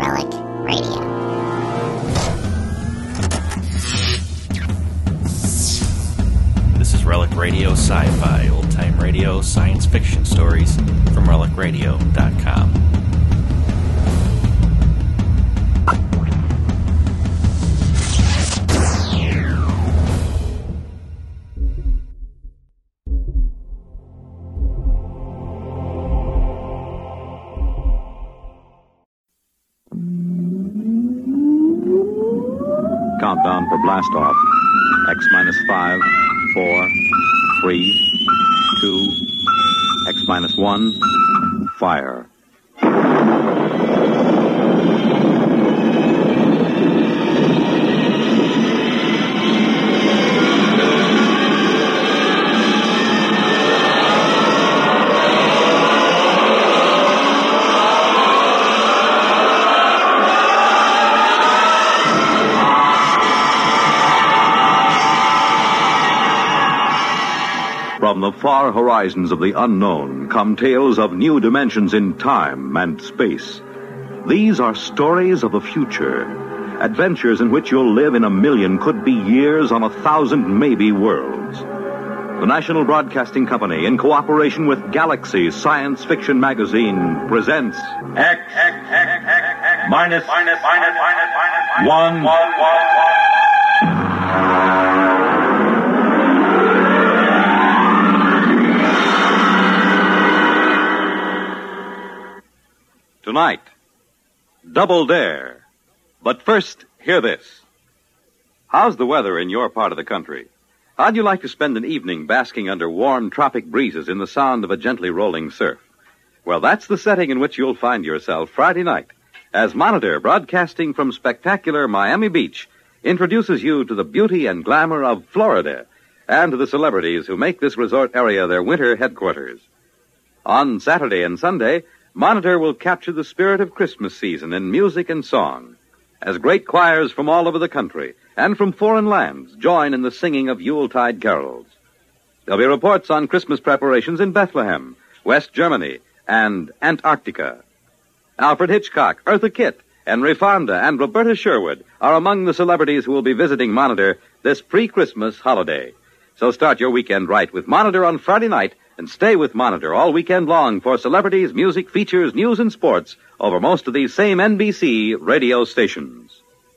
Relic Radio. This is Relic Radio Sci-Fi, old-time radio, science fiction stories from RelicRadio.com. Countdown for blast off. X minus 5, 4, 3, 2, X minus 1, fire. From the far horizons of the unknown come tales of new dimensions in time and space. These are stories of the future, adventures in which you'll live in a million, could be years, on 1,000 maybe worlds. The National Broadcasting Company, in cooperation with Galaxy Science Fiction Magazine, presents X minus 1. Tonight, Double Dare. But first, hear this. How's the weather in your part of the country? How'd you like to spend an evening basking under warm tropic breezes in the sound of a gently rolling surf? Well, that's the setting in which you'll find yourself Friday night, as Monitor, broadcasting from spectacular Miami Beach, introduces you to the beauty and glamour of Florida and to the celebrities who make this resort area their winter headquarters. On Saturday and Sunday, Monitor will capture the spirit of Christmas season in music and song, as great choirs from all over the country and from foreign lands join in the singing of Yuletide carols. There'll be reports on Christmas preparations in Bethlehem, West Germany, and Antarctica. Alfred Hitchcock, Eartha Kitt, Henry Fonda, and Roberta Sherwood are among the celebrities who will be visiting Monitor this pre-Christmas holiday. So start your weekend right with Monitor on Friday night, and stay with Monitor all weekend long for celebrities, music, features, news, and sports over most of these same NBC radio stations.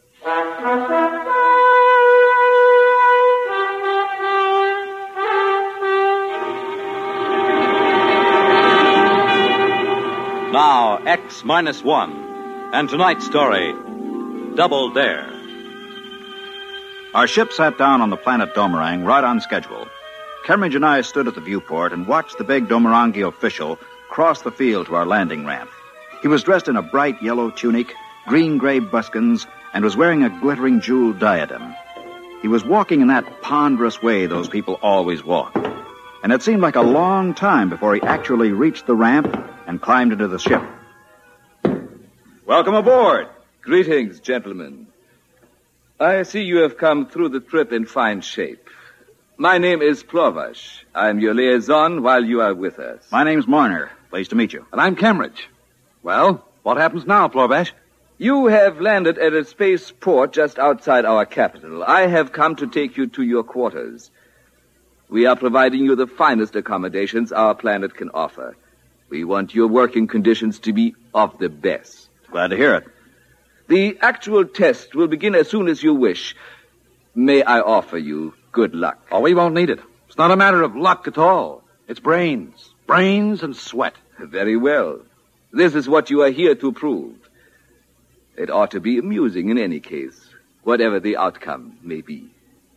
Now, X minus 1, and tonight's story, Double Dare. Our ship sat down on the planet Domerang right on schedule. Kemmeridge and I stood at the viewport and watched the big Domerangi official cross the field to our landing ramp. He was dressed in a bright yellow tunic, green-gray buskins, and was wearing a glittering jeweled diadem. He was walking in that ponderous way those people always walk. And it seemed like a long time before he actually reached the ramp and climbed into the ship. Welcome aboard. Greetings, gentlemen. I see you have come through the trip in fine shape. My name is Plovash. I'm your liaison while you are with us. My name's Marner. Pleased to meet you. And I'm Kemmeridge. Well, what happens now, Plovash? You have landed at a space port just outside our capital. I have come to take you to your quarters. We are providing you the finest accommodations our planet can offer. We want your working conditions to be of the best. Glad to hear it. The actual test will begin as soon as you wish. May I offer you good luck? Oh, we won't need it. It's not a matter of luck at all. It's brains. Brains and sweat. Very well. This is what you are here to prove. It ought to be amusing in any case, whatever the outcome may be.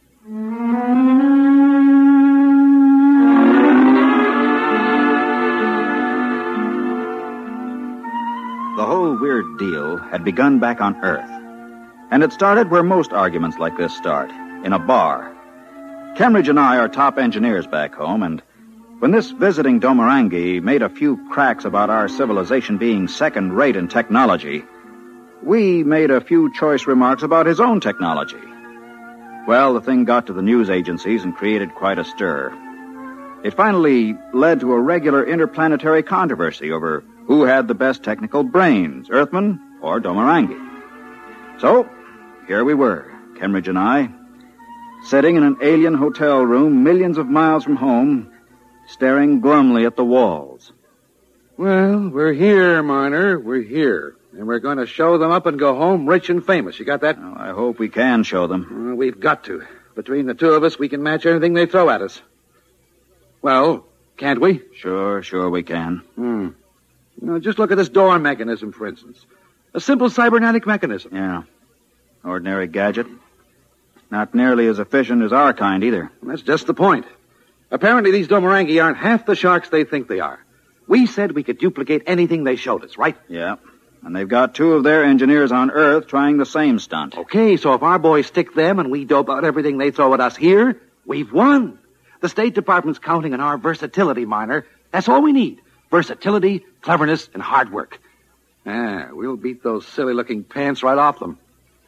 The whole weird deal had begun back on Earth. And it started where most arguments like this start, in a bar. Kemmeridge and I are top engineers back home, and when this visiting Domerangi made a few cracks about our civilization being second-rate in technology, we made a few choice remarks about his own technology. Well, the thing got to the news agencies and created quite a stir. It finally led to a regular interplanetary controversy over who had the best technical brains, Earthmen or Domarangi. So, here we were, Kemmeridge and I, sitting in an alien hotel room millions of miles from home, staring glumly at the walls. Well, we're here, Marner. We're here. And we're going to show them up and go home rich and famous. You got that? Well, I hope we can show them. Well, we've got to. Between the two of us, we can match anything they throw at us. Well, can't we? Sure we can. Just look at this door mechanism, for instance. A simple cybernetic mechanism. Yeah. Ordinary gadget. Not nearly as efficient as our kind, either. That's just the point. Apparently, these Domarangi aren't half the sharks they think they are. We said we could duplicate anything they showed us, right? Yeah. And they've got two of their engineers on Earth trying the same stunt. Okay, so if our boys stick them and we dope out everything they throw at us here, we've won. The State Department's counting on our versatility, Marner. That's all we need. Versatility, cleverness, and hard work. We'll beat those silly-looking pants right off them.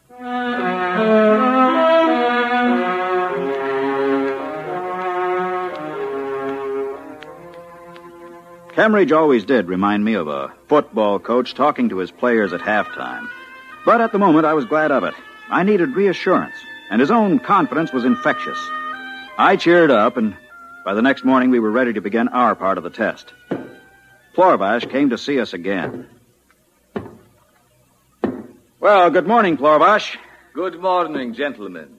Kemmeridge always did remind me of a football coach talking to his players at halftime. But at the moment, I was glad of it. I needed reassurance, and his own confidence was infectious. I cheered up, and by the next morning, we were ready to begin our part of the test. Plorvash came to see us again. Well, good morning, Plorvash. Good morning, gentlemen.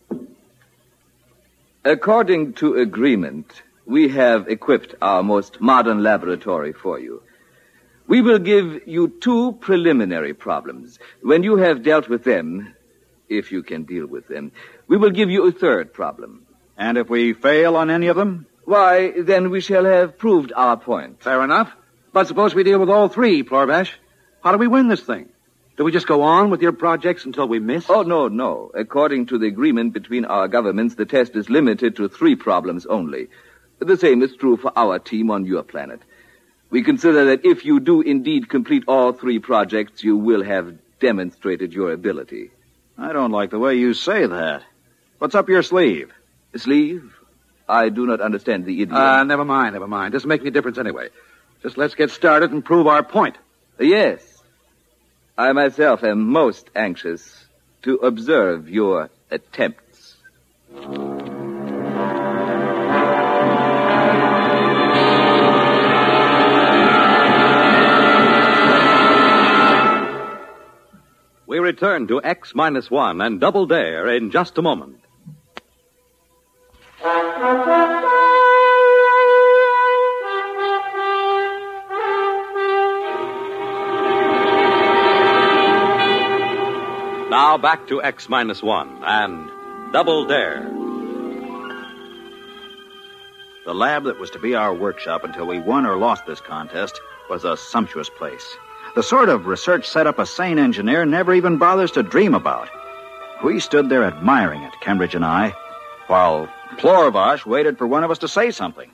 According to agreement, we have equipped our most modern laboratory for you. We will give you 2 preliminary problems. When you have dealt with them, if you can deal with them, we will give you a 3rd problem. And if we fail on any of them? Why, then we shall have proved our point. Fair enough. But suppose we deal with all 3, Plorvash. How do we win this thing? Do we just go on with your projects until we miss? Oh, no. According to the agreement between our governments, the test is limited to 3 problems only. The same is true for our team on your planet. We consider that if you do indeed complete all 3 projects, you will have demonstrated your ability. I don't like the way you say that. What's up your sleeve? Sleeve? I do not understand the idiom. Never mind. Doesn't make any difference anyway. Just let's get started and prove our point. Yes. I myself am most anxious to observe your attempts. We return to X-1 and Double Dare in just a moment. Now back to X-1 and Double Dare. The lab that was to be our workshop until we won or lost this contest was a sumptuous place. The sort of research setup a sane engineer never even bothers to dream about. We stood there admiring it, Kemmeridge and I, while Plorvash waited for one of us to say something.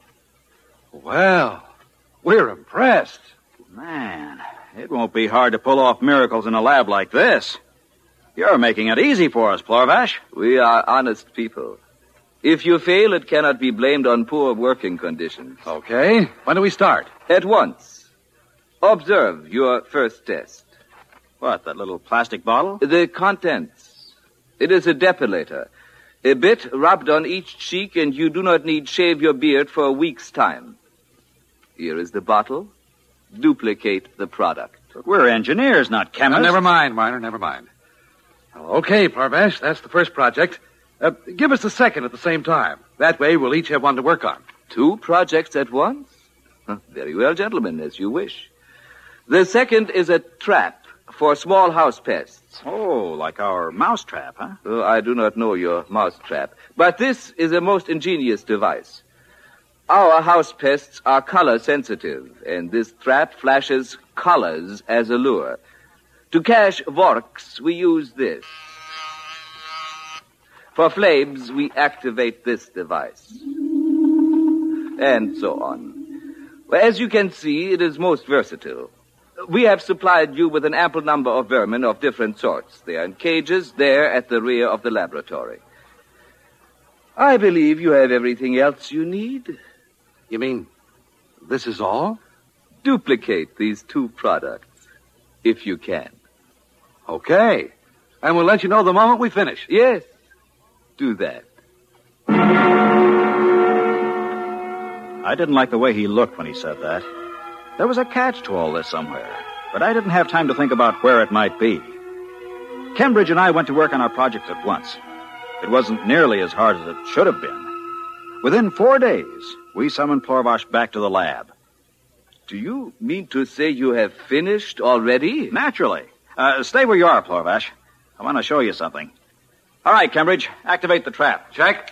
Well, we're impressed. Man, it won't be hard to pull off miracles in a lab like this. You're making it easy for us, Plorvash. We are honest people. If you fail, it cannot be blamed on poor working conditions. Okay. When do we start? At once. Observe your first test. What, that little plastic bottle? The contents. It is a depilator. A bit rubbed on each cheek, and you do not need shave your beard for a week's time. Here is the bottle. Duplicate the product. But we're engineers, not chemists. Never mind, Marner, never mind. Okay, Plorvash, that's the first project. Give us the second at the same time. That way we'll each have one to work on. 2 projects at once? Very well, gentlemen, as you wish. The second is a trap for small house pests. Oh, like our mouse trap, huh? Oh, I do not know your mouse trap. But this is a most ingenious device. Our house pests are color sensitive, and this trap flashes colors as a lure. To catch vorks, we use this. For flames, we activate this device. And so on. Well, as you can see, it is most versatile. We have supplied you with an ample number of vermin of different sorts. They are in cages there at the rear of the laboratory. I believe you have everything else you need. You mean this is all? Duplicate these 2 products. if you can. Okay. And we'll let you know the moment we finish. Yes, do that. I didn't like the way he looked when he said that. There was a catch to all this somewhere, but I didn't have time to think about where it might be. Kembridge and I went to work on our project at once. It wasn't nearly as hard as it should have been. Within 4 days, we summoned Plorvash back to the lab. Do you mean to say you have finished already? Naturally. Stay where you are, Plorvash. I want to show you something. All right, Kembridge, activate the trap. Check.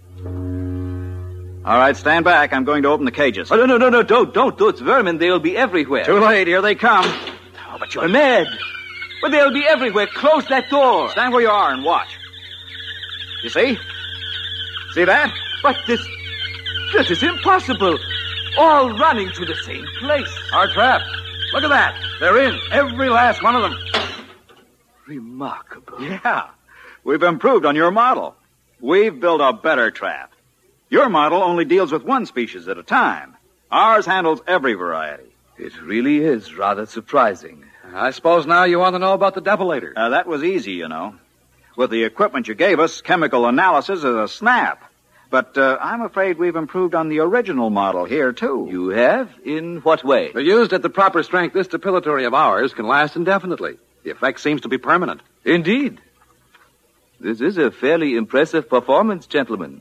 All right, stand back. I'm going to open the cages. Oh, no, don't. Those vermin, they'll be everywhere. Too late. Here they come. Oh, but You're mad. But they'll be everywhere. Close that door. Stand where you are and watch. You see? See that? But this is impossible. All running to the same place. Our trap. Look at that. They're in. Every last one of them. Remarkable. Yeah. We've improved on your model. We've built a better trap. Your model only deals with one species at a time. Ours handles every variety. It really is rather surprising. I suppose now you want to know about the depilator. That was easy, you know. With the equipment you gave us, chemical analysis is a snap. But I'm afraid we've improved on the original model here, too. You have? In what way? They're used at the proper strength. This depilatory of ours can last indefinitely. The effect seems to be permanent. Indeed. This is a fairly impressive performance, gentlemen.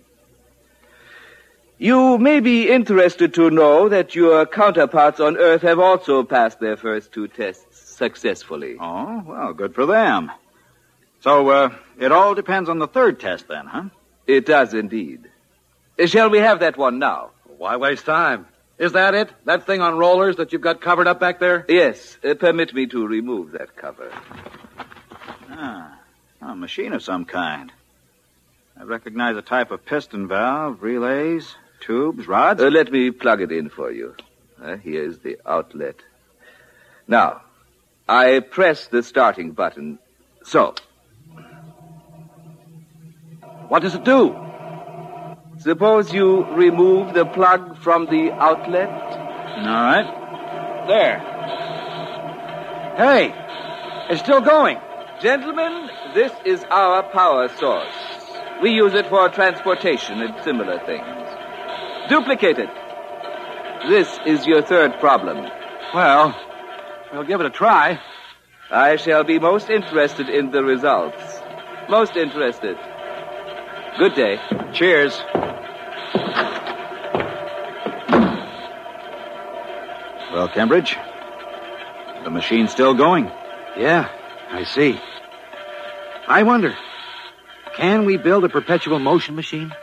You may be interested to know that your counterparts on Earth have also passed their first 2 tests successfully. Oh, well, good for them. So, it all depends on the 3rd test then, huh? It does indeed. Shall we have that one now? Why waste time? Is that it? That thing on rollers that you've got covered up back there? Yes. Permit me to remove that cover. A machine of some kind. I recognize a type of piston valve, relays, tubes, rods. Let me plug it in for you. Here's the outlet. Now, I press the starting button. So. What does it do? Suppose you remove the plug from the outlet. All right. There. Hey, it's still going. Gentlemen, this is our power source. We use it for transportation and similar things. Duplicate it. This is your 3rd problem. Well, we'll give it a try. I shall be most interested in the results. Most interested. Good day. Cheers. Well, Kembridge, the machine's still going. Yeah, I see. I wonder, can we build a perpetual motion machine?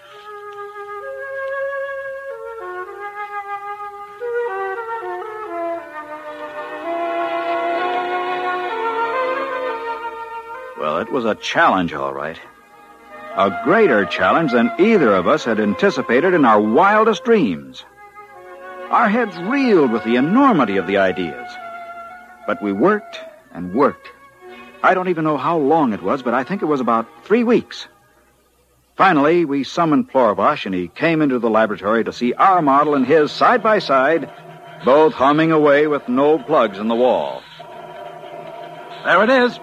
Well, it was a challenge, all right. A greater challenge than either of us had anticipated in our wildest dreams. Our heads reeled with the enormity of the ideas. But we worked and worked. I don't even know how long it was, but I think it was about 3 weeks. Finally, we summoned Plorvash, and he came into the laboratory to see our model and his side by side, both humming away with no plugs in the wall. There it is.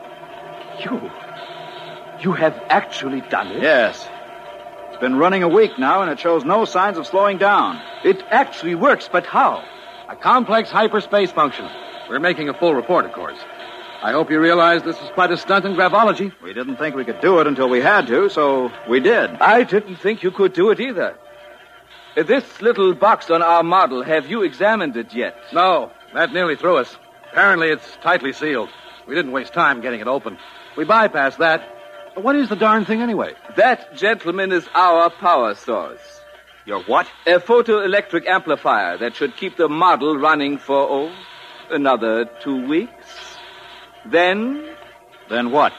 You have actually done it? Yes. It's been running a week now, and it shows no signs of slowing down. It actually works, but how? A complex hyperspace function. We're making a full report, of course. I hope you realize this is quite a stunt in gravology. We didn't think we could do it until we had to, so we did. I didn't think you could do it either. This little box on our model, have you examined it yet? No, that nearly threw us. Apparently it's tightly sealed. We didn't waste time getting it open. We bypassed that. But what is the darn thing anyway? That, gentlemen, is our power source. Your what? A photoelectric amplifier that should keep the model running for, another 2 weeks. Then what?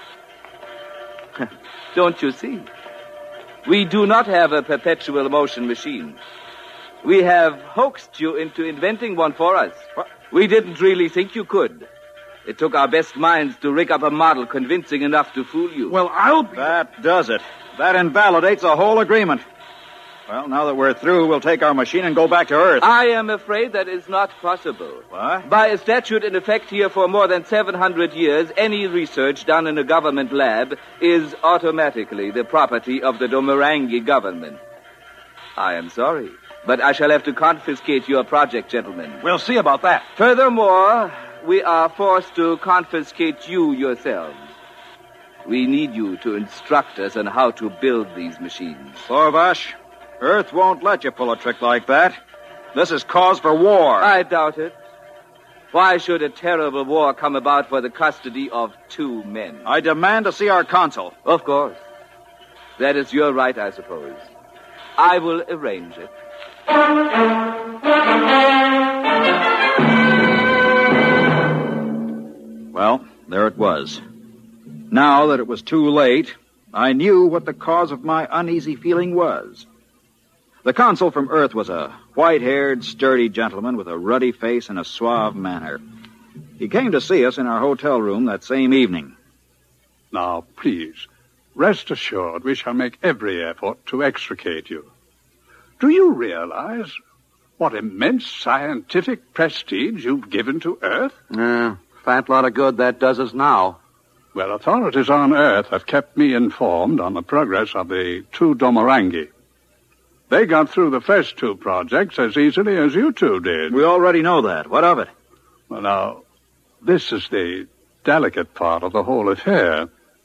Don't you see? We do not have a perpetual motion machine. We have hoaxed you into inventing one for us. What? We didn't really think you could. It took our best minds to rig up a model convincing enough to fool you. Well, I'll be... That does it. That invalidates the whole agreement. Well, now that we're through, we'll take our machine and go back to Earth. I am afraid that is not possible. What? By a statute in effect here for more than 700 years, any research done in a government lab is automatically the property of the Domarangi government. I am sorry, but I shall have to confiscate your project, gentlemen. We'll see about that. Furthermore, we are forced to confiscate you yourselves. We need you to instruct us on how to build these machines. Sorvash, Earth won't let you pull a trick like that. This is cause for war. I doubt it. Why should a terrible war come about for the custody of 2 men? I demand to see our consul. Of course. That is your right, I suppose. I will arrange it. Well, there it was. Now that it was too late, I knew what the cause of my uneasy feeling was. The consul from Earth was a white-haired, sturdy gentleman with a ruddy face and a suave manner. He came to see us in our hotel room that same evening. Now, please, rest assured we shall make every effort to extricate you. Do you realize what immense scientific prestige you've given to Earth? Fat lot of good that does us now. Well, authorities on Earth have kept me informed on the progress of the 2 Domarangi. They got through the first 2 projects as easily as you 2 did. We already know that. What of it? Well, now, this is the delicate part of the whole affair.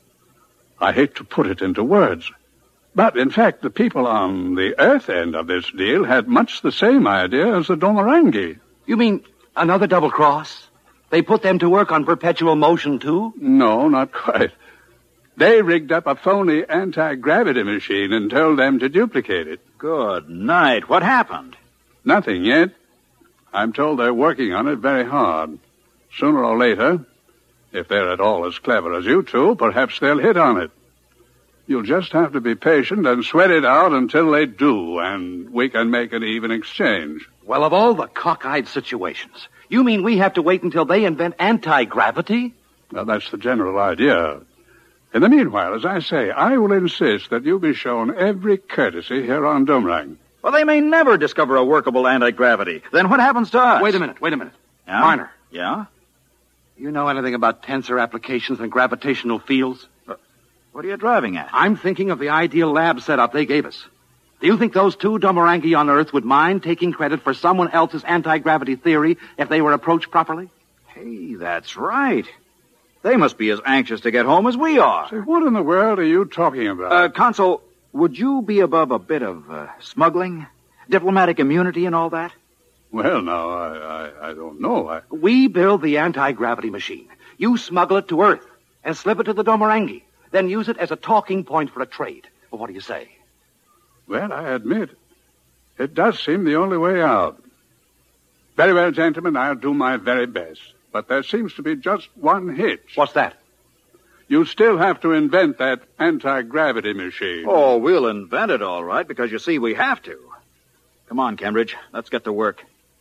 I hate to put it into words, but in fact, the people on the Earth end of this deal had much the same idea as the Domarangi. You mean another double cross? They put them to work on perpetual motion, too? No, not quite. They rigged up a phony anti-gravity machine and told them to duplicate it. Good night. What happened? Nothing yet. I'm told they're working on it very hard. Sooner or later, if they're at all as clever as you 2, perhaps they'll hit on it. You'll just have to be patient and sweat it out until they do, and we can make an even exchange. Well, of all the cockeyed situations, you mean we have to wait until they invent anti-gravity? Well, that's the general idea. In the meanwhile, as I say, I will insist that you be shown every courtesy here on Domrang. Well, they may never discover a workable anti-gravity. Then what happens to us? Wait a minute. Yeah? Minor, Yeah? you know anything about tensor applications and gravitational fields? What are you driving at? I'm thinking of the ideal lab setup they gave us. Do you think those 2 Domarangi on Earth would mind taking credit for someone else's anti-gravity theory if they were approached properly? Hey, that's right. They must be as anxious to get home as we are. Say, what in the world are you talking about? Consul, would you be above a bit of smuggling, diplomatic immunity and all that? Well, now, I don't know. We build the anti-gravity machine. You smuggle it to Earth and slip it to the Domarangi, then use it as a talking point for a trade. Well, what do you say? Well, I admit, it does seem the only way out. Very well, gentlemen, I'll do my very best. But there seems to be just one hitch. What's that? You still have to invent that anti-gravity machine. Oh, we'll invent it all right, because you see, we have to. Come on, Cambridge. Let's get to work.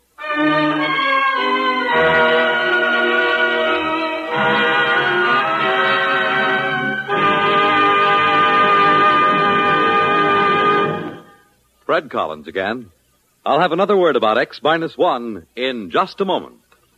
Fred Collins again. I'll have another word about X-1 in just a moment.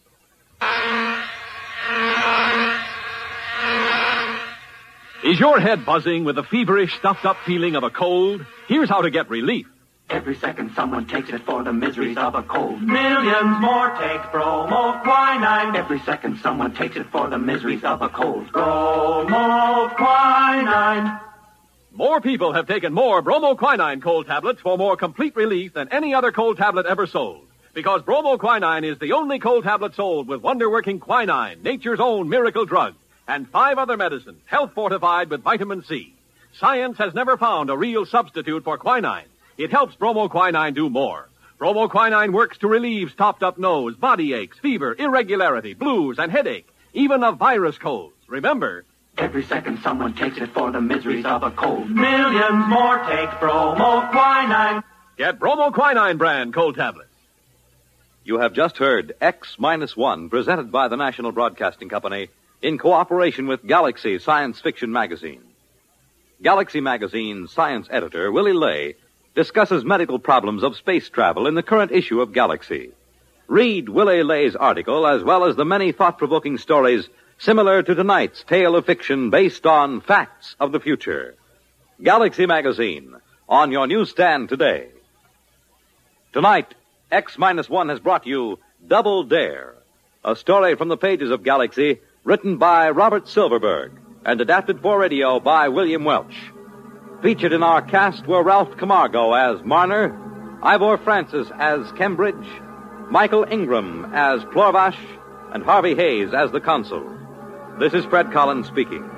Is your head buzzing with the feverish, stuffed-up feeling of a cold? Here's how to get relief. Every second someone takes it for the miseries of a cold. Millions more take bromoquinine. Every second someone takes it for the miseries of a cold. Bromoquinine. More people have taken more bromoquinine cold tablets for more complete relief than any other cold tablet ever sold. Because bromoquinine is the only cold tablet sold with wonder-working quinine, nature's own miracle drug, and 5 other medicines, health-fortified with vitamin C. Science has never found a real substitute for quinine. It helps bromoquinine do more. Bromoquinine works to relieve stopped-up nose, body aches, fever, irregularity, blues, and headache, even of virus colds. Remember, every second someone takes it for the miseries of a cold. Millions more take bromoquinine. Get bromoquinine brand cold tablets. You have just heard X-1, presented by the National Broadcasting Company in cooperation with Galaxy Science Fiction Magazine. Galaxy Magazine's science editor, Willie Lay, discusses medical problems of space travel in the current issue of Galaxy. Read Willie Lay's article as well as the many thought-provoking stories similar to tonight's tale of fiction based on facts of the future. Galaxy Magazine, on your newsstand today. Tonight, X-1 has brought you Double Dare, a story from the pages of Galaxy written by Robert Silverberg and adapted for radio by William Welch. Featured in our cast were Ralph Camargo as Marner, Ivor Francis as Cambridge, Michael Ingram as Plorvash, and Harvey Hayes as the Consul. This is Fred Collins speaking.